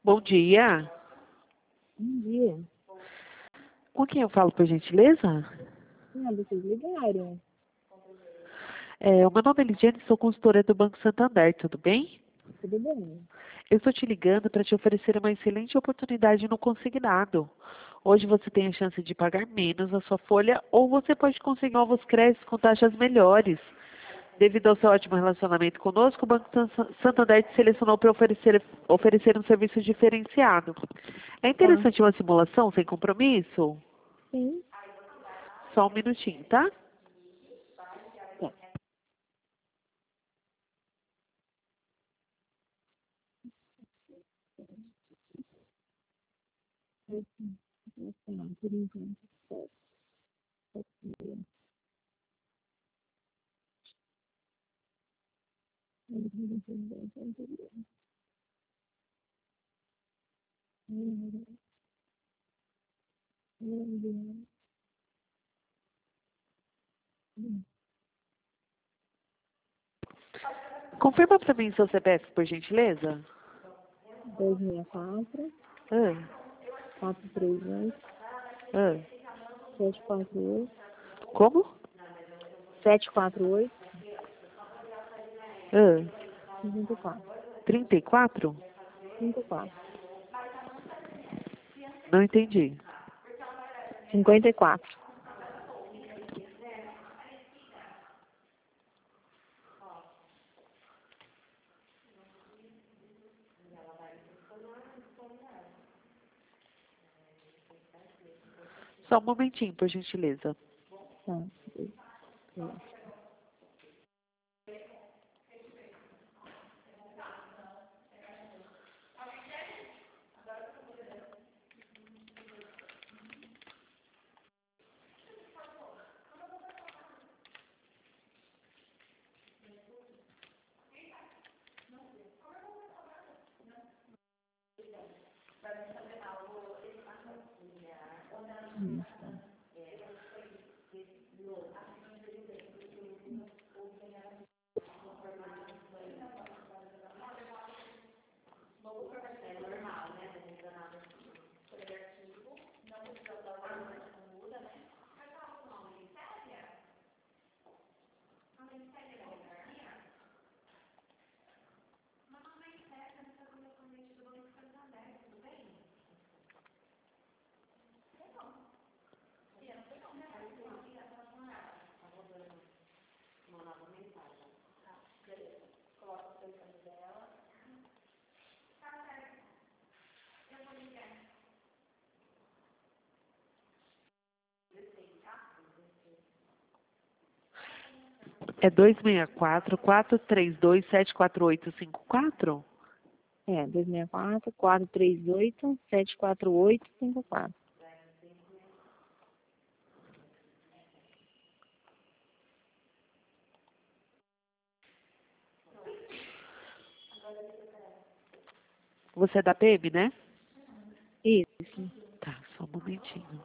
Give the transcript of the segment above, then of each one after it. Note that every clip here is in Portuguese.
Bom dia. Bom dia. Com quem eu falo, por gentileza? Vocês ligaram. O meu nome é Lidiane, sou consultora do Banco Santander, tudo bem? Tudo bem? Eu estou te ligando para te oferecer uma excelente oportunidade no consignado. Hoje você tem a chance de pagar menos a sua folha ou você pode conseguir novos créditos com taxas melhores. Devido ao seu ótimo relacionamento conosco, o Banco Santander te selecionou para oferecer um serviço diferenciado. É Tá. interessante uma simulação sem compromisso? Sim. Só um minutinho, tá? Tá. Por enquanto, certo. Confirma para mim seu CPF, por gentileza. 264, Ah, 438, ah. 748, Como? 748, Ah, 54. 34? 54. Não entendi. 54. Só um momentinho, por gentileza. Tá. É 264-432-74854? 264, 438, 748, 54. Você é da PM, né? Isso. Tá, só um momentinho.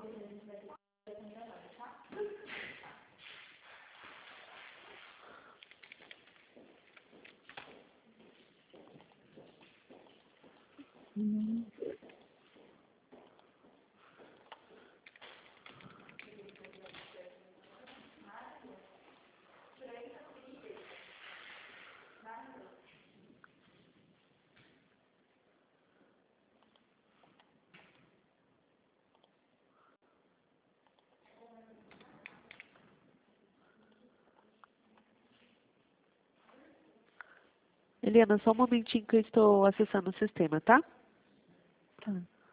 Eliana, só um momentinho que eu estou acessando o sistema, tá? Tá.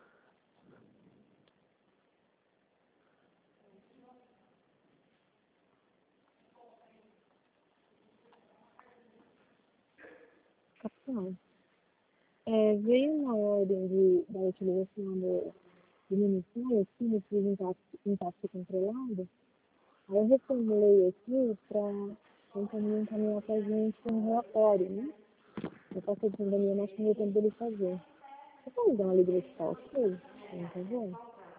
Tá bom. Veio uma ordem da utilização de munição aqui nesses impacto controlado. Aí eu reformulei aqui para encaminhar para a gente um relatório, né? Eu passei para o Daniel, mas não deu tempo dele fazer. Você pode dar uma lida desse cálculo? Por favor?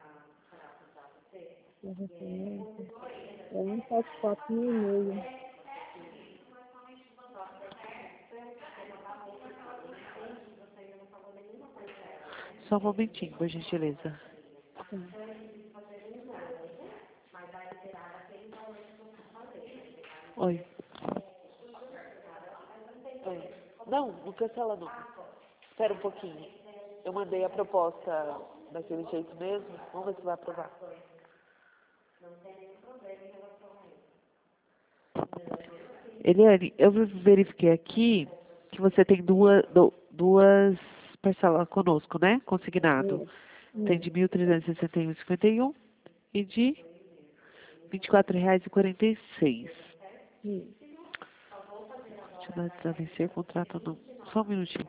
Uma referência. É 174 mil e meio. Só um momentinho, por gentileza. Tá. Oi. Oi. Não, não cancela não. Espera um pouquinho. Eu mandei a proposta daquele jeito mesmo. Vamos ver se vai aprovar. Eliane, eu verifiquei aqui que você tem duas parcelas conosco, né? Consignado. Tem de 1.361,51 e de R$ 24,46. Deixa eu vencer contrato não. Só um minutinho.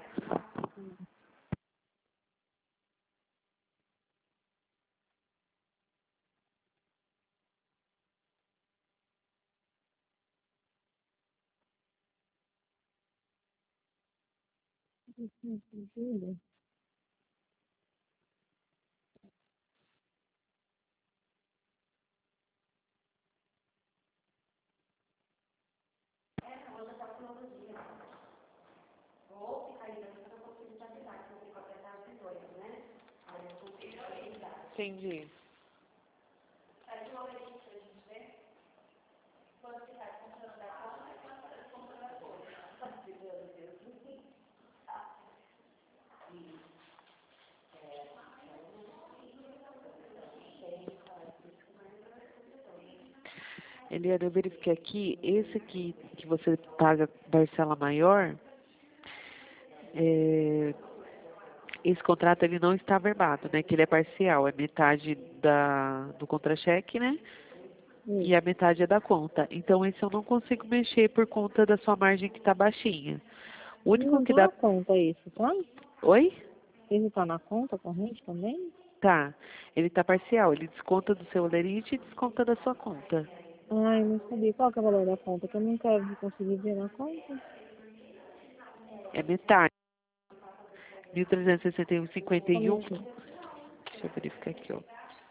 Júlia? Entendi. Eliane, eu verifiquei aqui, esse aqui que você paga parcela maior, esse contrato ele não está averbado, né? Que ele é parcial, é metade do contra-cheque, né? E a metade é da conta. Então, esse eu não consigo mexer por conta da sua margem que está baixinha. O único Não que tá dá... na conta isso, tá? Oi? Ele tá na conta corrente também? Tá. Ele está parcial. Ele desconta do seu lerite e desconta da sua conta. Ai, não sabia. Qual que é o valor da conta? Que eu nunca consegui ver na conta. É metade. Só um 1.361,51. minutinho. Deixa eu verificar aqui, ó.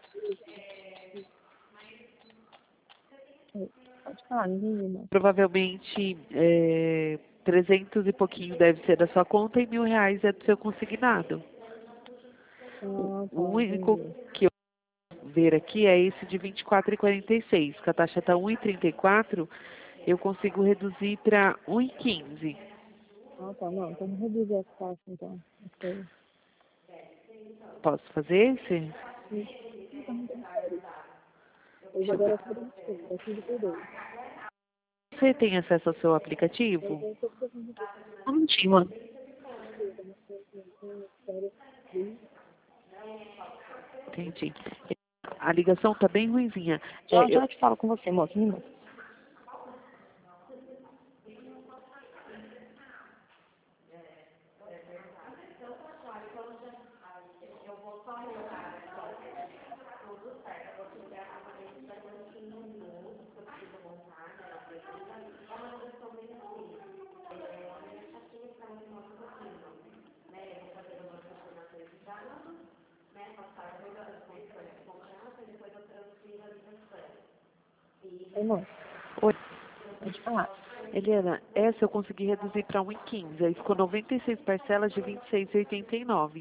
Pode falar, não entendi, não. Provavelmente, 300 e pouquinho deve ser da sua conta e R$ 1.000 é do seu consignado. Ah, O tá, único entendi. que eu vou ver aqui é esse de 24,46. Que a taxa está 1,34, eu consigo reduzir para 1,15. Ah, tá, não. Então reduzir as taxas, então. Ok. Posso fazer esse? Hoje Deixa eu agora ver. é tudo muito é tudo por dois. Você tem acesso ao seu Eu aplicativo? tenho tudo por dois. Só um minutinho, mano. Entendi. A ligação está bem ruinzinha. Já, já te falo com você, moço. Um minuto. Oi, moço. Oi, Pode falar. Eliana, essa eu consegui reduzir para 1,15. Aí ficou 96 parcelas de 26,89.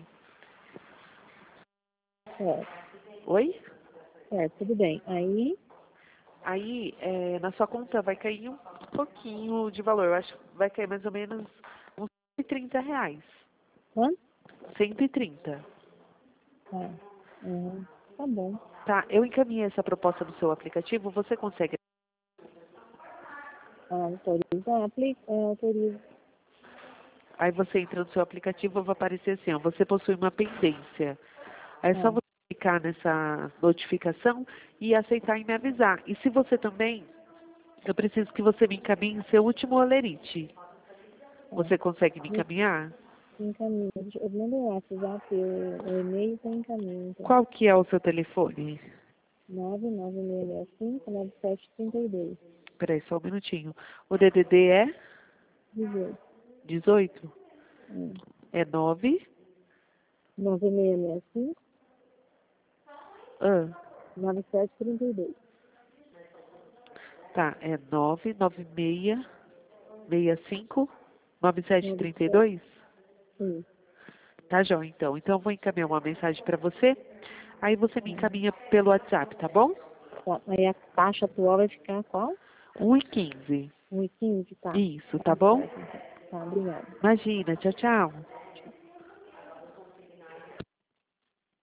Certo, Oi? certo, tudo bem. Aí, Aí, na sua conta vai cair um pouquinho de valor. Eu acho que vai cair mais ou menos uns R$ 130. quanto? 130. Tá. Uhum. Tá bom. Tá, eu encaminhei essa proposta no seu aplicativo. Você consegue? Ah, autoriza, autoriza. Aí você entra no seu aplicativo, vai aparecer assim, ó, você possui uma pendência. Aí é só Ah, você clicar nessa notificação e aceitar e me avisar. E se você também, eu preciso que você me encaminhe seu último olerite. tá. Você consegue me Me encaminhar? encaminho. Eu mando um WhatsApp, o e-mail tem encaminho, então. Qual que é o seu telefone? 99665-9732. Peraí, só um minutinho. O DDD é 18. 18? Hum. É 9? 9665 Ah, 9732. tá, é 99665 97. 9732? Sim. Tá, joia, então. Então, eu vou encaminhar uma mensagem para você. Aí você me Tá. encaminha pelo WhatsApp, tá bom? Tá. Aí a taxa atual vai ficar qual? 1,15. 1,15, tá. Isso, tá Tá bom? certo, então. Tá, obrigada. Imagina. Tchau, tchau.